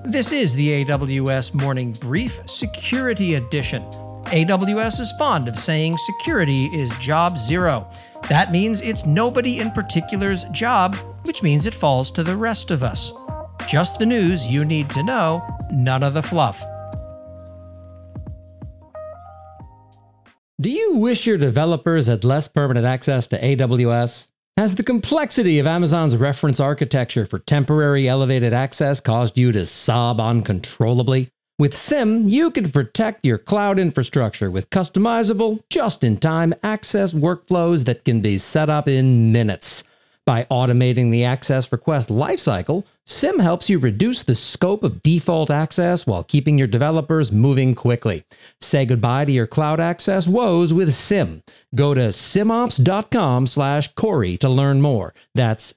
This is the AWS Morning Brief Security Edition. AWS is fond of saying security is job zero. That means it's nobody in particular's job, which means it falls to the rest of us. Just the news you need to know, none of the fluff. Do you wish your developers had less permanent access to AWS? Has the complexity of Amazon's reference architecture for temporary elevated access caused you to sob uncontrollably? With SIEM, you can protect your cloud infrastructure with customizable, just-in-time access workflows that can be set up in minutes. By automating the access request lifecycle, SIEM helps you reduce the scope of default access while keeping your developers moving quickly. Say goodbye to your cloud access woes with SIEM. Go to SIEMops.com/Corey to learn more. That's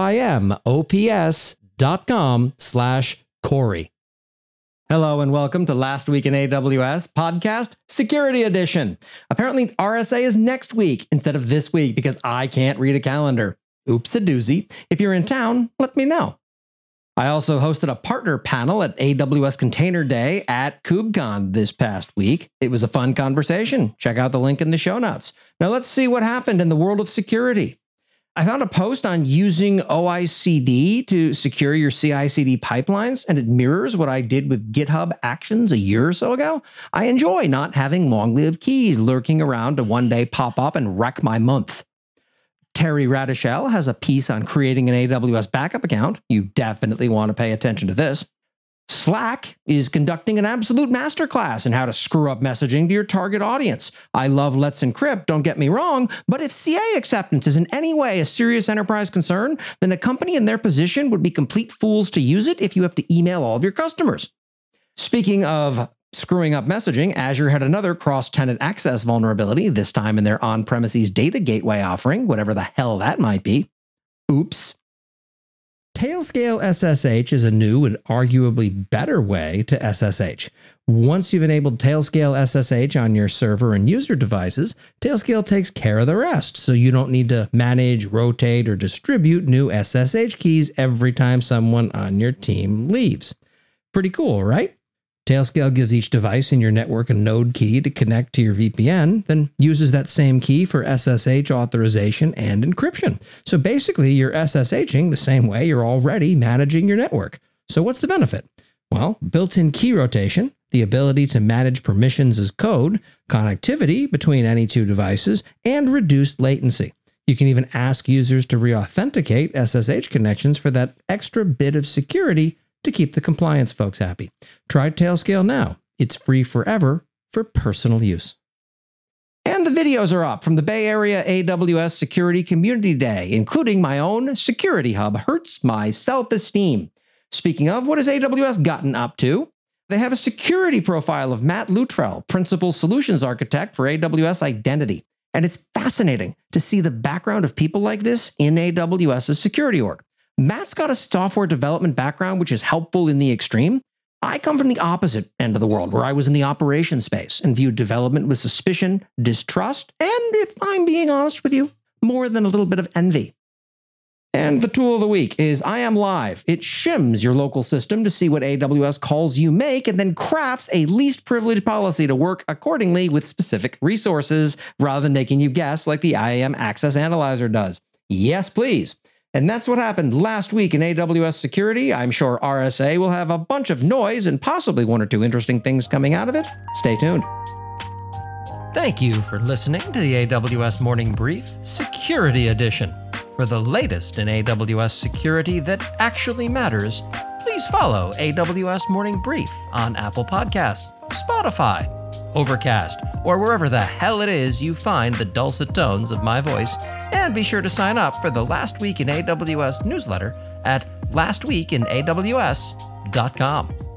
SYMOPS.com/Corey. Hello and welcome to Last Week in AWS Podcast Security Edition. Apparently RSA is next week instead of this week because I can't read a calendar. Oops a doozy. If you're in town, let me know. I also hosted a partner panel at AWS Container Day at KubeCon this past week. It was a fun conversation. Check out the link in the show notes. Now let's see what happened in the world of security. I found a post on using OICD to secure your CI/CD pipelines, and it mirrors what I did with GitHub Actions a year or so ago. I enjoy not having long-lived keys lurking around to one day pop up and wreck my month. Terry Radishell has a piece on creating an AWS backup account. You definitely want to pay attention to this. Slack is conducting an absolute masterclass in how to screw up messaging to your target audience. I love Let's Encrypt, don't get me wrong, but if CA acceptance is in any way a serious enterprise concern, then a company in their position would be complete fools to use it if you have to email all of your customers. Speaking of screwing up messaging, Azure had another cross-tenant access vulnerability, this time in their on-premises data gateway offering, whatever the hell that might be. Oops. Tailscale SSH is a new and arguably better way to SSH. Once you've enabled Tailscale SSH on your server and user devices, Tailscale takes care of the rest, so you don't need to manage, rotate, or distribute new SSH keys every time someone on your team leaves. Pretty cool, right? Tailscale gives each device in your network a node key to connect to your VPN, then uses that same key for SSH authorization and encryption. So basically, you're SSHing the same way you're already managing your network. So what's the benefit? Well, built-in key rotation, the ability to manage permissions as code, connectivity between any two devices, and reduced latency. You can even ask users to re-authenticate SSH connections for that extra bit of security to keep the compliance folks happy. Try Tailscale now. It's free forever for personal use. And the videos are up from the Bay Area AWS Security Community Day, including my own Security Hub hurts my self-esteem. Speaking of, what has AWS gotten up to? They have a security profile of Matt Luttrell, Principal Solutions Architect for AWS Identity. And it's fascinating to see the background of people like this in AWS's security org. Matt's got a software development background, which is helpful in the extreme. I come from the opposite end of the world, where I was in the operations space and viewed development with suspicion, distrust, and if I'm being honest with you, more than a little bit of envy. And the tool of the week is IAM Live. It shims your local system to see what AWS calls you make and then crafts a least privileged policy to work accordingly with specific resources rather than making you guess like the IAM Access Analyzer does. Yes, please. And that's what happened last week in AWS security. I'm sure RSA will have a bunch of noise and possibly one or two interesting things coming out of it. Stay tuned. Thank you for listening to the AWS Morning Brief Security Edition. For the latest in AWS security that actually matters, please follow AWS Morning Brief on Apple Podcasts, Spotify, Overcast, or wherever the hell it is you find the dulcet tones of my voice. And be sure to sign up for the Last Week in AWS newsletter at lastweekinaws.com.